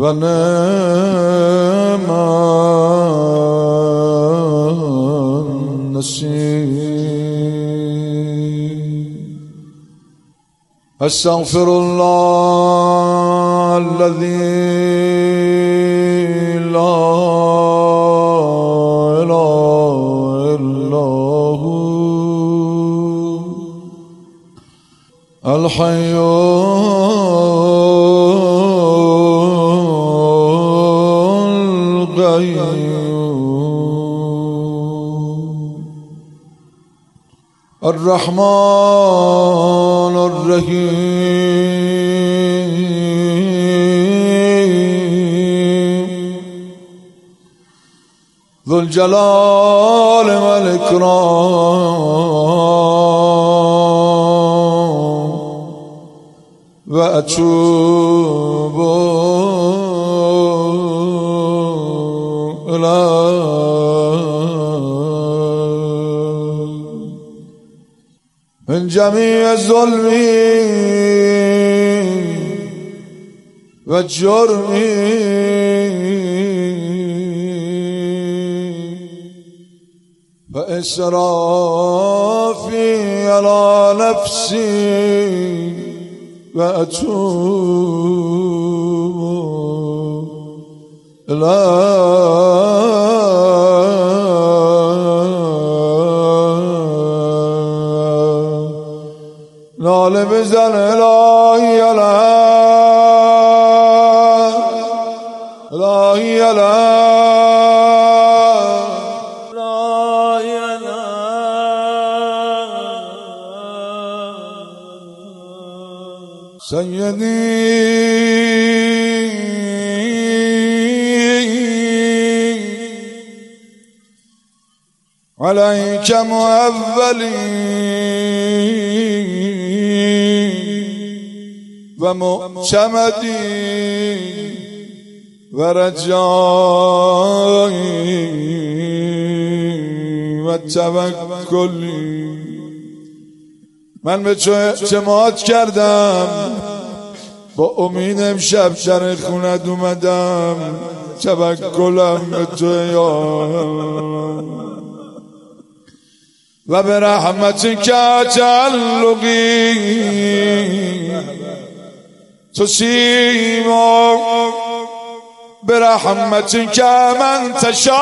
و نعم النصير. استغفر الله الذي لا اله الا هو الحي الرحمن الرحيم ذو الجلال والإكرام وأتوب من جميع الظلم والجرم وإسرافي على نفسي وأتوب نال بزن الهی الهی سیدی علیک معولی و معتمدی و رجایی و توکلی. من به تو اعتماد کردم، با امید امشب در خونت اومدم، توکلم به تو یا و به رحمتک تعلقی تصیب برحمتک من تشاء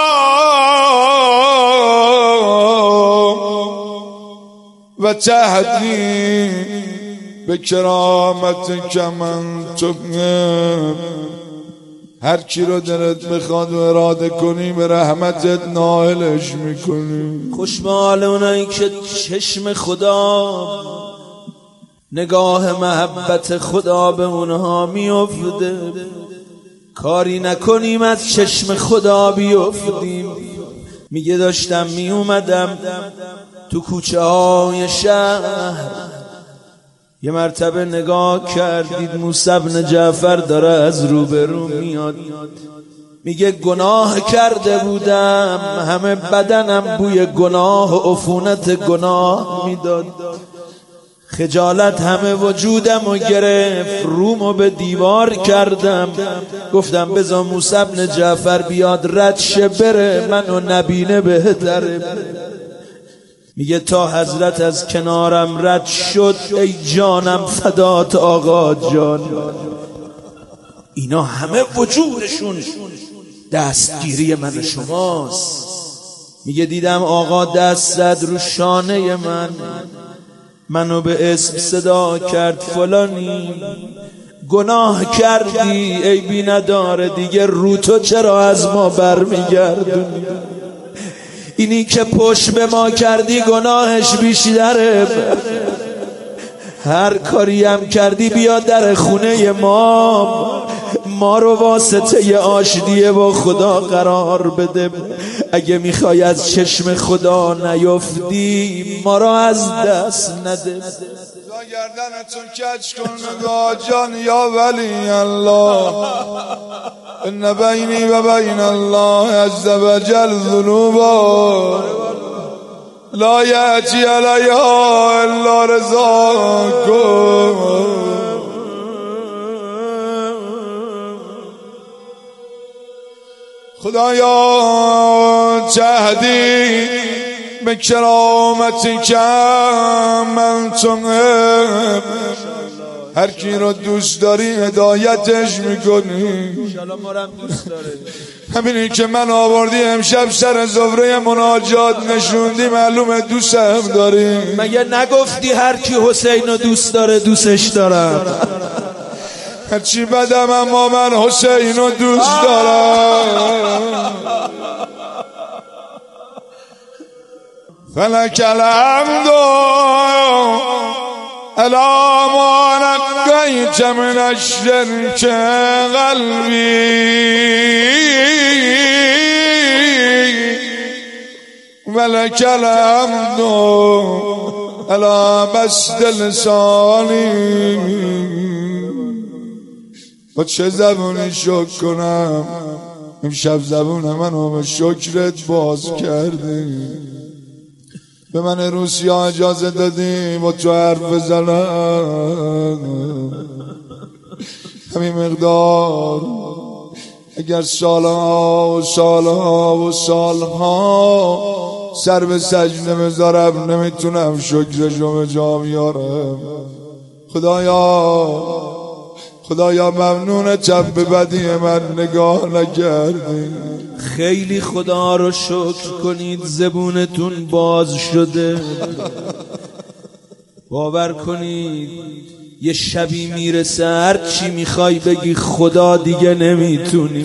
و تهدی بکرامتک من تحب. هر کی رو دلت بخواد و اراده کنی به رحمتت نائلش میکنی. خوش به حال اونایی که چشم خدا، نگاه محبت خدا به اونها میفته. کاری نکنیم از چشم خدا بیفتیم. میگه داشتم میومدم تو کوچه های شهر، یه مرتبه نگاه کردید موسی بن جعفر داره از روبرو میاد. میگه گناه کرده بودم، همه بدنم بوی گناه و عفونت گناه میداد. خجالت همه وجودم و گرفت، رومو به دیوار کردم. گفتم بذار موسی بن جعفر بیاد رد شه بره، منو نبینه بهتره. میگه تا حضرت از کنارم رد شد، ای جانم فدات آقا جان. اینا همه وجودشون دستگیری من و شماست. میگه دیدم آقا دست زد رو شانه منو به اسم صدا کرد فلانی. گناه کردی ای بی نداره، دیگه رو تو چرا از ما برمیگردونی؟ اینی که پشت به ما کردی گناهش بیشتره. هر کاری هم کردی بیا در خونه ما رو واسطه آشتیه با خدا قرار بده. اگه میخوای از چشم خدا نیفتی ما رو از دست نده. گردنتون کج کن نگاه جان یا ولی الله. ان بینی و بین الله عز وجل ذنوبا لا یأتی علیها الا رضاکم. خدایا جهدی به کرامتی که من هر کی رو دوست داری هدایتش میکنی. همینی که من آوردی امشب سر زهره مناجات نشوندی معلومه دوستم داری. مگه نگفتی هر کی حسین رو دوست داره دوستش دارم؟ هرچی بدم اما من حسین رو دوست دارم. فلک الحمد الا ما نقیت من الشرک قلبی ولک الحمد الا بسط لسانی. با چه زبونی شکر کنم امشب زبون منو به شکرت باز کردی. به من روسیا اجازه دادی با تو حرف بزنم. همین مقدار اگر سالها و سالها و سالها سر به سجده بذارم نمیتونم شکرشو به جا بیارم. خدایا ممنونتم به بدی من نگاه نکردی. خیلی خدا رو شکر کنید زبونتون باز شده. باور کنید یه شبی میرسه هر چی میخوای بگی خدا دیگه نمیتونی.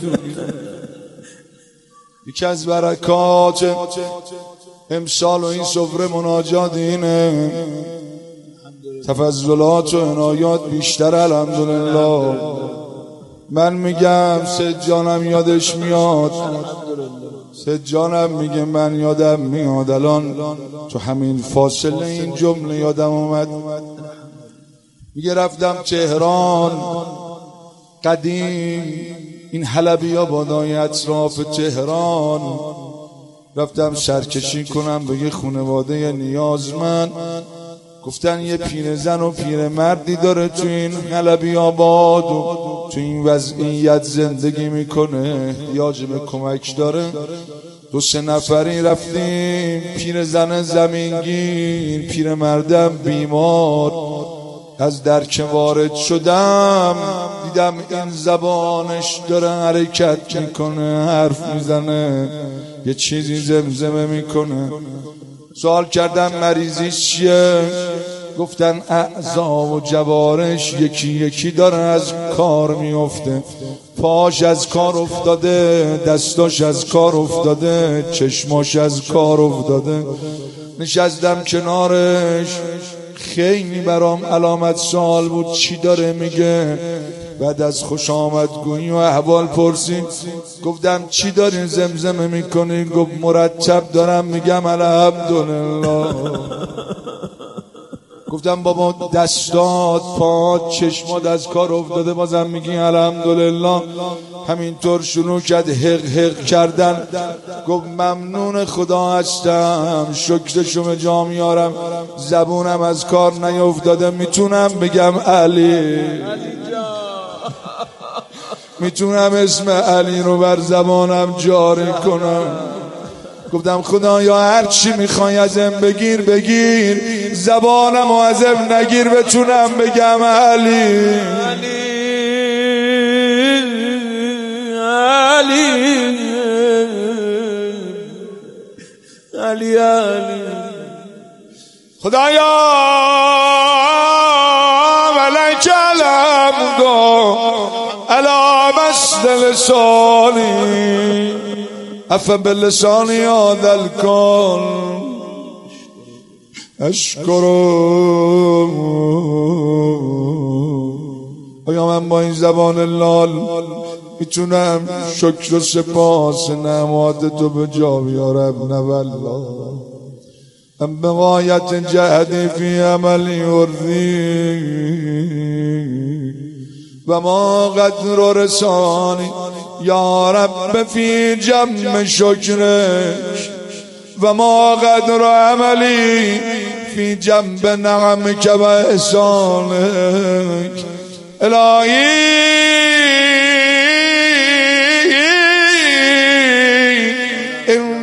یکی از برکات امسال و این سفره مناجات اینه تفضلات و عنایات بیشتر الحمدلله. من میگم سید جانم یادش میاد، سید جانم میگه من یادم میاد. الان تو همین فاصله این جمله یادم اومد. میگه رفتم تهران قدیم، این حلبی آبادای اطراف تهران، رفتم سرکشی کنم به یه خانواده نیازمند. گفتن یه پیرزن و پیرمردی داره تو این حلبی آباد و تو این وضعیت زندگی میکنه، احتیاج به کمک داره. 2-3 نفری رفتیم، پیرزن زمینگیر، پیرمردم بیمار. از در که وارد شدم دیدم این زبانش داره حرکت میکنه، حرف میزنه، یه چیزی زمزمه میکنه. سوال کردم مریضیش چیه؟ گفتن اعضا و جوارش یکی یکی داره از کار میفته. پاش از کار افتاده، دستاش از کار افتاده، چشماش از کار افتاده. نشستم کنارش، خیلی برام علامت سوال بود چی داره میگه. بعد از خوش آمدگویی و احوال پرسید گفتم چی داری زمزمه میکنی؟ گفت مرتب دارم میگم الحمدلله. گفتم بابا دستات، پات، چشمات از کار افتاده بازم میگی الحمدلله؟ همینطور شروع کرد حق حق کردن. گفت ممنون خدا هستم، شکرشو به جا میارم، زبونم از کار نیفتاده، میتونم بگم علی، میتونم اسم علی رو بر زبانم جاری کنم. گفتم خدایا هر چی میخوای ازم بگیر، زبانم و ازم نگیر، بتونم بگم علی علی علی علی. خدایا ولک الحمد علی بسط لسانی عفا باللسانی هذا الکون اشکرو. آیا من با این زبان لال میتونم شکر و سپاس نعمات تو به جا بیارم؟ نه والله. ام بغایت جهدی فی عملی ارضی و ما قدر رسانی یا رب فی جمع شکرک و ما قدر عملی فی جنب نعمک و احسانک. الهی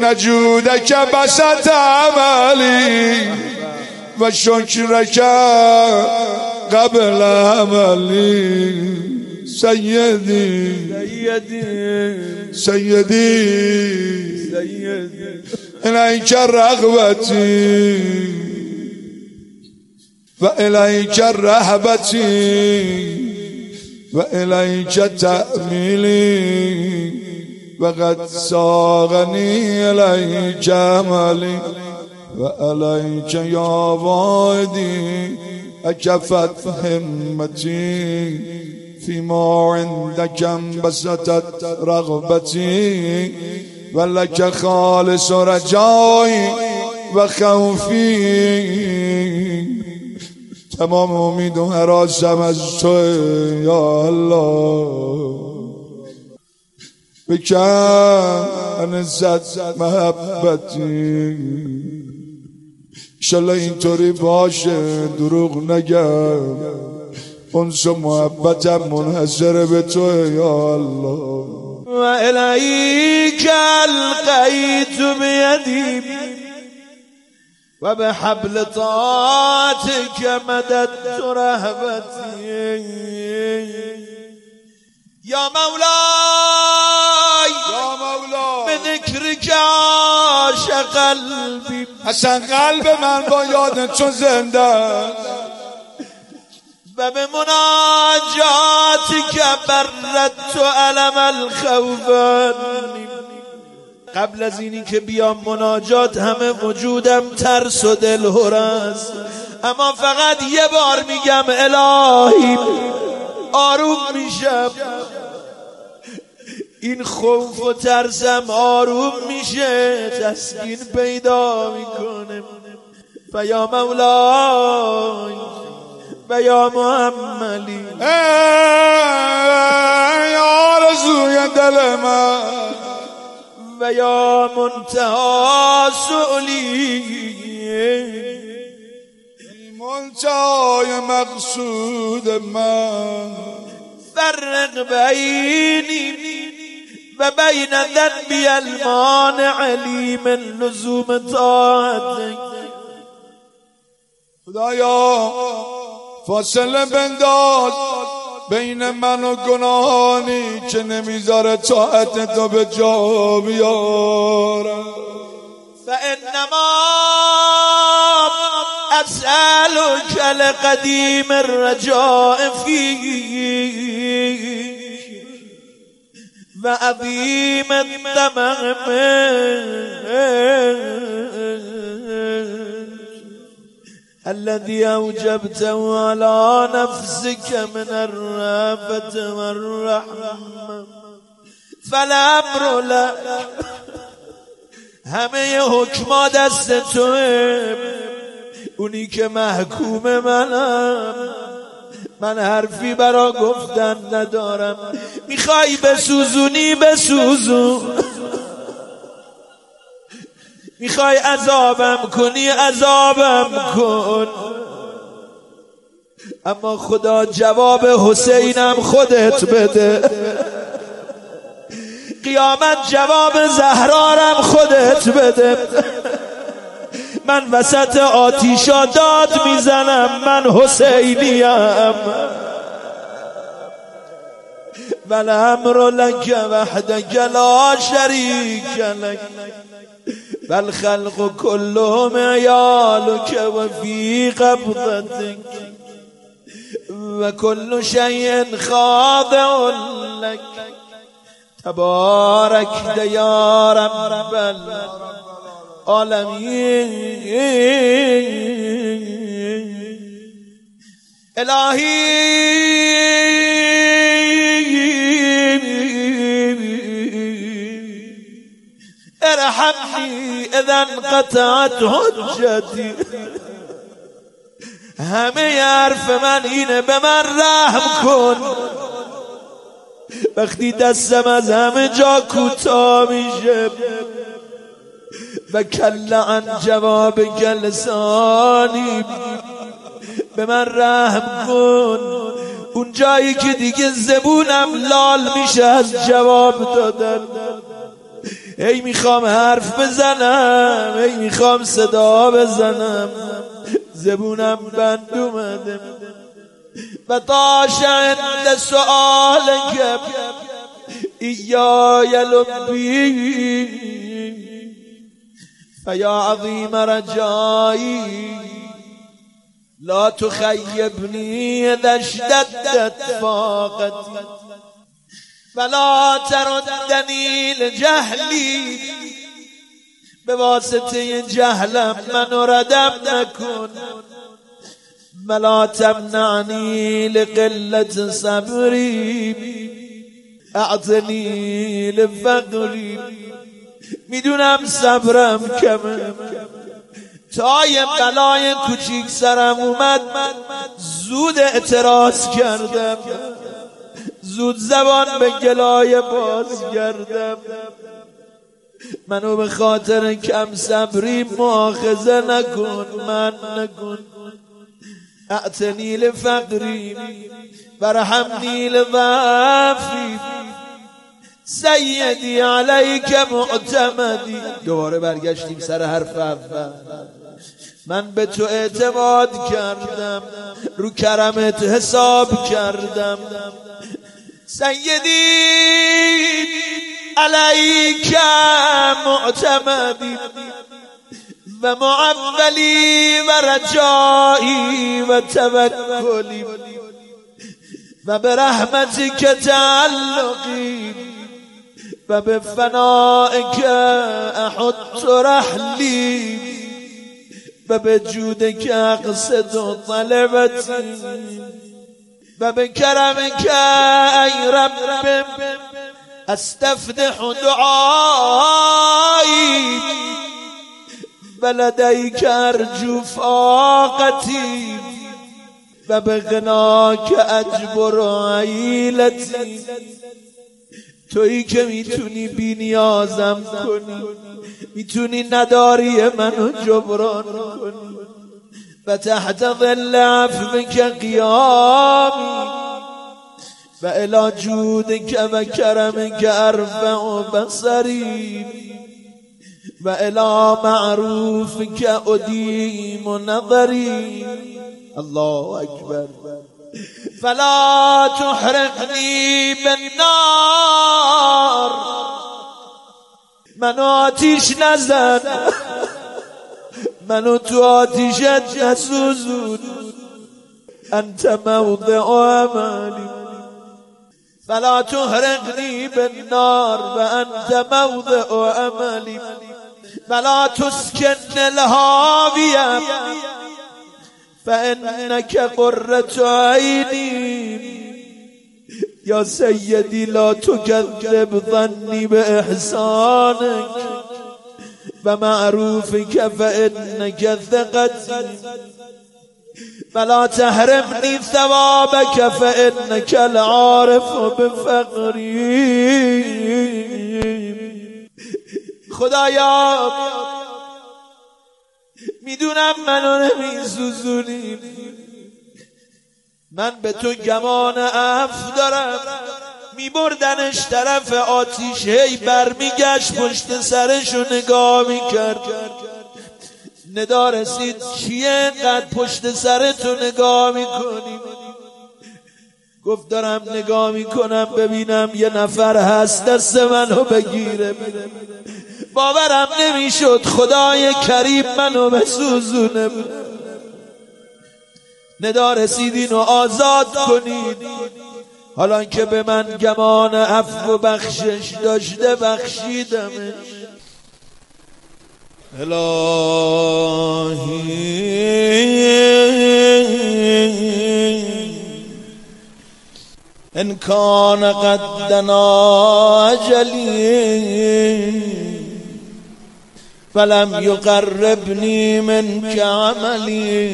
جودك بسط عملي و شکرك قبل عملي سيدي سيدي إليك رغبتي وإليك رهبتي وإليك تأميلي وقد ساغني إليك عملي وإليك يا وادي أكفت همتي فيما عندك انبسطت رغبتي ولك خالص رجائي وخوفي تمام امید و حراسم از تو یا الله بکن زد محبتی انشالله اینطوری باشه دروغ نگم انس و محبتم منحصر به تو یا الله و الیک القیت بیدی و به حبل طاعتك مددت رهبتي یا مولاي به ذکرك عاش قلبی اصلا قلب من با یاد تو زنده و به مناجاتك بردت علم الخوف. قبل از اینی که بیام مناجات همه وجودم ترس و دلهره است، اما فقط یه بار میگم الهی آروم میشم، این خوف و ترسم آروم میشه، تسکین پیدا میکنه. و یا مولای و یا محملی یا آرزوی دل من و یا منتهی سؤلی منتهای مقصود من فرق بینی و بین ذنبی المانع لی من لزوم طاعتک. خدایا فاصله بنداز بین من و گناهانی که نمیذاره طاعت تو به جا بیارم. فانما اسألك لقدیم الرجاء فیک و عظیم الطمع الذي أوجبته على نفسك من الرأفة والرحمة فالأمر لك. همه حکما دست توه، اونی که محکوم منم، من حرفی برا گفتن ندارم. میخوای بسوزونی بسوزون، میخوای عذابم کنی عذابم کن، اما خدا جواب حسینم خودت بده، قیامت جواب زهرارم خودت بده. من وسط آتیشا داد میزنم من حسینیم. والامر لك وحدك لا شريك لك والخلق كلهم عيالك وفي قبضتك وكل شيء خاضع لك تبارك يا رب العالمين. إلهي ارحمني اذا انقطعت حجتي. همه حرف من اینه به من رحم کن. وقتی دستم از همه جا کوتاه میشه و کل عن جواب لسانی، به من رحم کن. اون جایی که دیگه زبونم لال میشه از جواب دادن، هی میخوام حرف بزنم، هی میخوام صدا بزنم، زبونم بند اومده و طاش عند سؤالك ایای لبی فیا عظیم رجایی لا تخیبنی اذا اشتدت فاقتی ولا تردنی لجهلی به واسطه جهلم منو ردم نکن ولا تمنعنی لقلت صبری اعطنی لفقری میدونم صبرم کمه تا یه بلای کوچیک سرم اومد زود اعتراض کردم، زود زبان به گلای باز کردم. منو به خاطر کم صبری مؤاخذه نکن، من نکن. اعتنی لفقری ورحمنی لضعفی سیدی علیک معتمدی. دوباره برگشتیم سر حرف اول. من به تو اعتماد کردم، رو کرمت حساب کردم. سیدی علیک معتمدی و معولی و رجایی و توکلی و به رحمتک تعلقی و به فنائک احط رحلی و به جودک اقصد طلبتی و به کرمک ای رب استفتح دعایی و لدیک ارجو فاقتی و به غناک اجبر عیلتی. تویی که میتونی بی نیازم کنی، میتونی نداری منو جبران کنی و تحت ظل عفوک قیامی و الی جودک و کرمک ارفع بصری و الی معروفک ادیم نظری. الله اکبر. فلا تحرقنی بالنار، منو آتیش نزن، منو تو آتیشت نسوزون. انت موضع املی فلا تحرقنی بالنار و انت موضع املی فلا تسکن الهاویه فانک قرة عینی. یا سیدی لا تکذب ظنی باحسانک و معروفک فانک ثقتی ولا تحرمنی ثوابک فانک العارف بفقری. خدایا میدونم منو نمیسوزونی، من به تو گمان عفو دارم. میبردنش طرف آتیش، هی برمیگشت پشت سرشو نگاه میکرد. ندا رسید چیه اینقدر پشت سرتو نگاه میکنی؟ گفت دارم نگاه میکنم ببینم یه نفر هست دست منو بگیره. باورم نمیشد خدای کریم منو بسوزونه. ندا رسید اینو آزاد کنید. حالا که به من گمان عفو و بخشش داشته بخشیدمش. الهی ان کان قد دنا اجلی فلم یقربنی منک عملی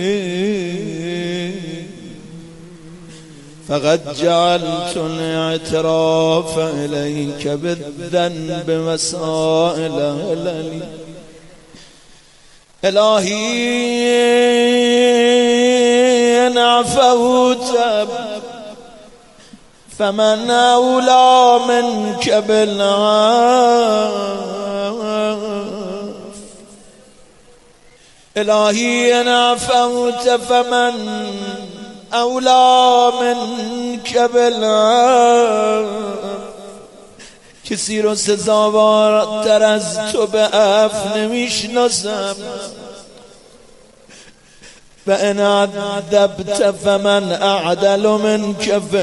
فقد جعلت الاعتراف الیک بالذنب وسائل عللی. الهی ان عفوت فمن اولا منك بالعفو الهی ان عفوت فمن اولا منك بالعفو کسی رو سزاوارتر از تو به عفو نمیشناسم و ان عذبت فمن اعدل منك فی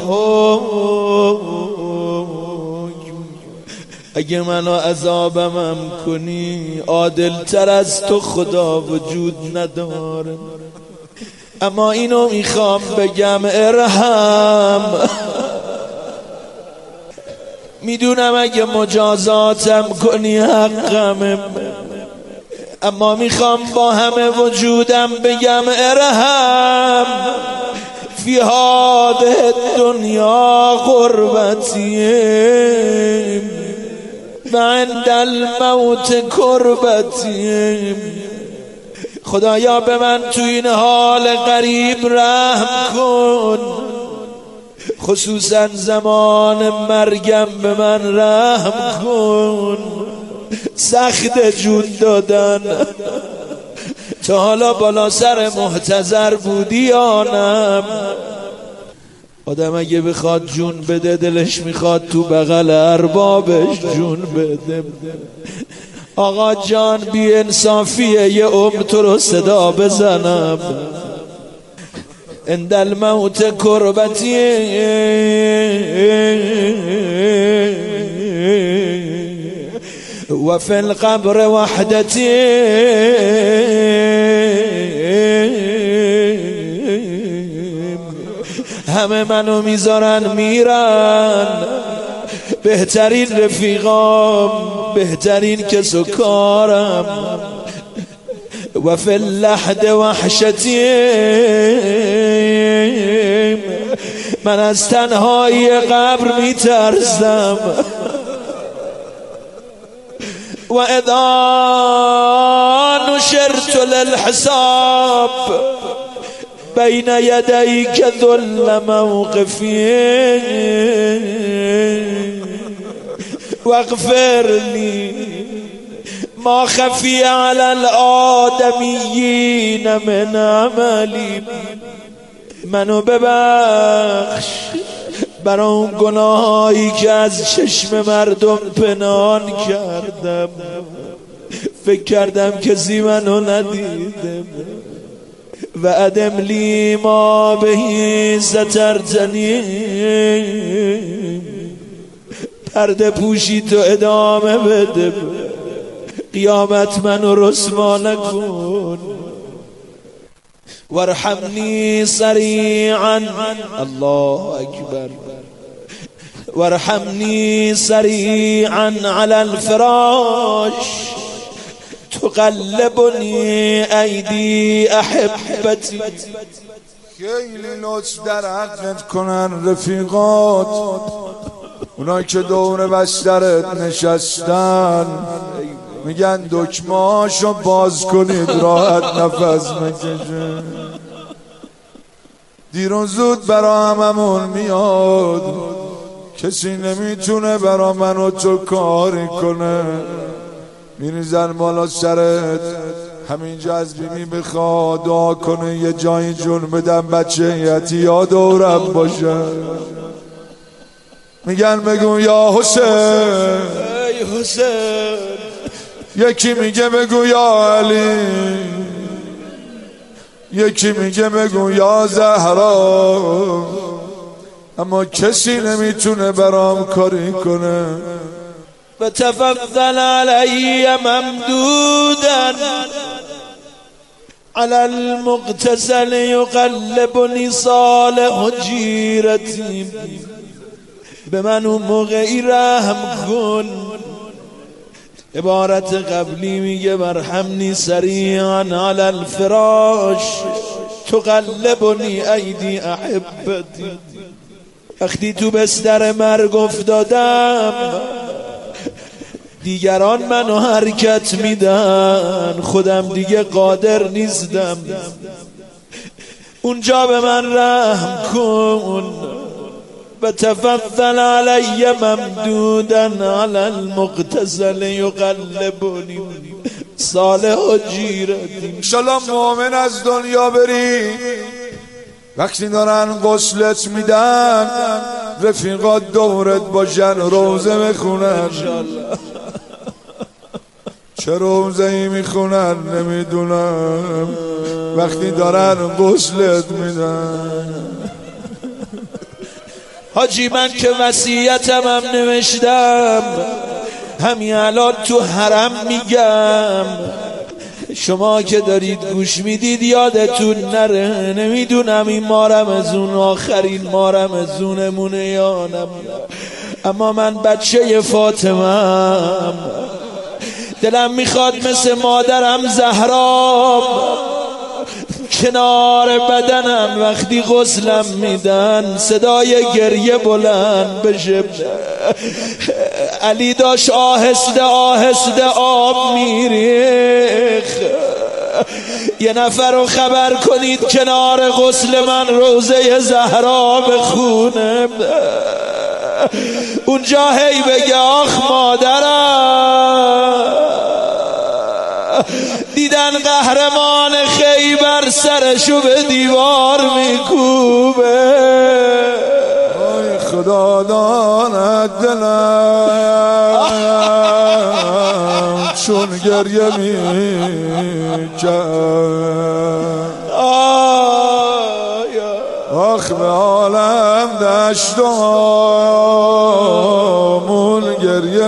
الحکم اگه منو عذابم کنی عادل تر از تو خدا وجود نداره. اما اینو میخوام بگم ارحم. میدونم اگه مجازاتم کنی حقمه، اما میخوام با همه وجودم بگم ارحم. فی هذه الدنیا غربتیم و عند الموت کربتیم. خدایا به من تو این حال غریب رحم کن، خصوصا زمان مرگم به من رحم کن. سخت جون دادن. تا حالا بالا سر محتضر بودی یا نه؟ آدم اگه بخواد جون بده دلش میخواد تو بغل اربابش جون بده. آقا جان بی انصافیه یه عمر تو رو صدا بزنم. عند الموت کربتی و فی القبر وحدتی. همه منو میذارن میرن، بهترین رفیقام، بهترین کس و کارم. و فی اللحد وحشتی، من از تنهایی قبر میترسم. و اذا نشرت للحساب بین یدیک ذل موقفی واغفر لی ما خفی علی الآدمیین من عملی. منو ببخش برای اون گناهایی که از چشم مردم پنهان کردم. فکر کردم کسی منو ندیده. و ادم لی ما بهی سترتنی، پرده پوشی تو ادامه بده، قیامت منو رسوا نکن. وارحمنی سریعا، الله اکبر، وارحمنی سریعا علی الفراش تقلبنی ایدی احبتی. خیلی لطف در حقت کنن رفیقات، اونایی که دور بسترت نشستن، میگن دکمه‌هاشو باز کنید راحت نفس بکشه. دیر و زود برا هممون میاد، کسی نمیتونه برا من و تو کاری کنه. میریزن بالا سرت، همینجا از بیمی بخواد دعا کنه یه جایی جون بدم بچه یتیا دورم باشه. میگن بگو یا حسین، ای حسین. یکی میگه بگو یا علی، یکی میگه بگو یا زهرا، اما کسی نمیتونه برام کاری کنه. و تفضل علی ممدودا على المغتسل یقلبنی صالح جیرتی. به من اون موقعی رحم کن. عبارت قبلی میگه ورحمنی سریعا علی الفراش تقلبنی ایدی احبتی. وقتی تو بستر مرگ افتادم دیگران منو حرکت میدن، خودم دیگه قادر نیستم. اونجا به من رحم کن. و تفضل علی ممدودا علی المغتسل یقلبنی صالح و جیرتی. انشالله مؤمن از دنیا بری، وقتی دارن غسلت میدن رفیقات دورت باشن روزه بخونن. چه روزه ای میخونن نمیدونم، وقتی دارن غسلت میدن. حاجی من که وصیتم هم نوشتم، همین الان تو حرم میگم، شما که دارید گوش میدید یادتون نره. نمیدونم این ماه رمضون آخرین ماه رمضونمونه یا نه، اما من بچه فاطمه‌ام، دلم میخواد مثل مادرم زهرا کنار بدنم وقتی غسلم میدن صدای گریه بلند بشه. علی داشت آهسته آهسته آب میریخ. یه نفر رو خبر کنید کنار غسل من روزه زهرا بخونه، اونجا هی بگه آخ مادرم دیدن قهرمان خیبر سرشو به دیوار میکوبه. آی خدا داند دلم چون گریه میکرد. آخ به عالم دشتامون گریه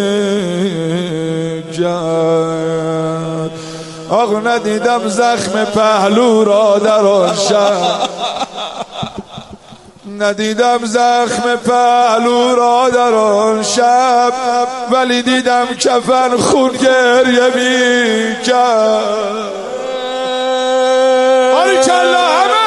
میکرد. آخ ندیدم زخم پهلو را در آن شب، ندیدم زخم پهلو را در آن شب، ولی دیدم کفن خون گریه میکرد. باریکلا همه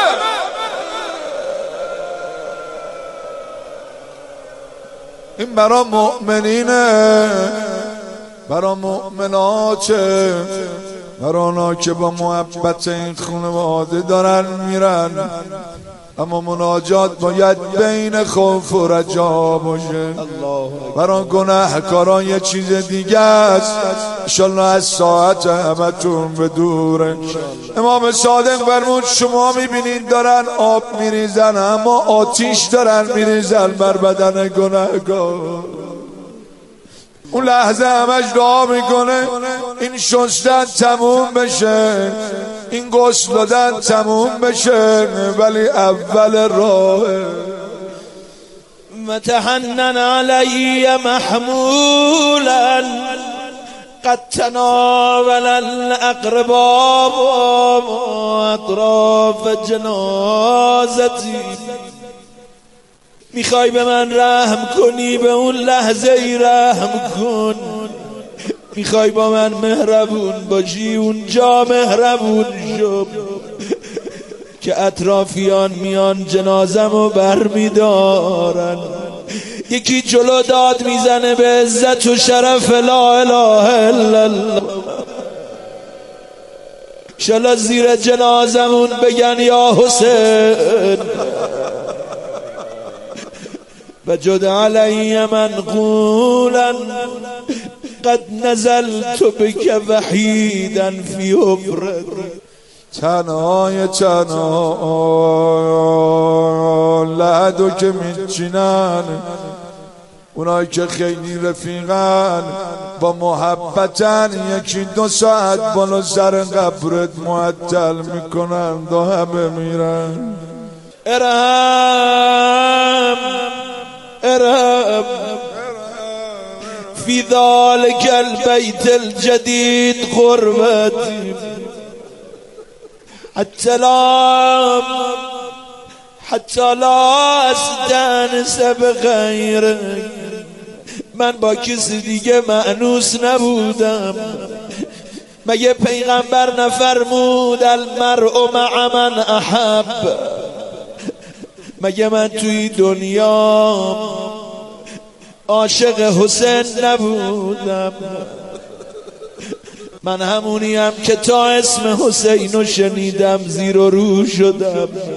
این برا مؤمنینه، برا مؤمناته، برا اونا که با محبت این خانواده دارن میرن، اما مناجات باید بین خوف و رجا باشه. برای گناهکاران یه چیز دیگه است، انشالله از ساعت همتون به دوره. امام صادق فرمود شما میبینید دارن آب میریزن، اما آتیش دارن میریزن بر بدن گناهکار. اون لحظه همش دعا میکنه این شستن تموم بشه، این غسل دادن تموم بشه، ولی اول راهه. متحنن علی محمولا قد تناول الاقرباء اطراف جنازتی. میخوای به من رحم کنی، به اون لحظه ای رحم کن. میخوای با من مهربون باشی، اونجا مهربون شو که اطرافیان میان جنازمو بر میدارن. یکی جلو داد میزنه به عزت و شرف لا اله الا الله، شلا زیر جنازمون بگن یا حسین. وجد علی منقولا قد نزلت بك وحیدا فی حفرت. تنهای تنها لعدو که میچینن، اونایی که خیلی رفیقن با محبتن، یکی دو ساعت بالا سر قبرت معطل میکنن و همه میرن. ارحم ارحم فی ذلک البیت الجدید غربتی حتی لا استانس بغیرک. من با کسی دیگه مأنوس نبودم. مگه پیغمبر نفرمود المرء مع من احب؟ مگه من توی دنیا عاشق حسین نبودم؟ من همونیم که تا اسم حسینو شنیدم زیر و رو شدم.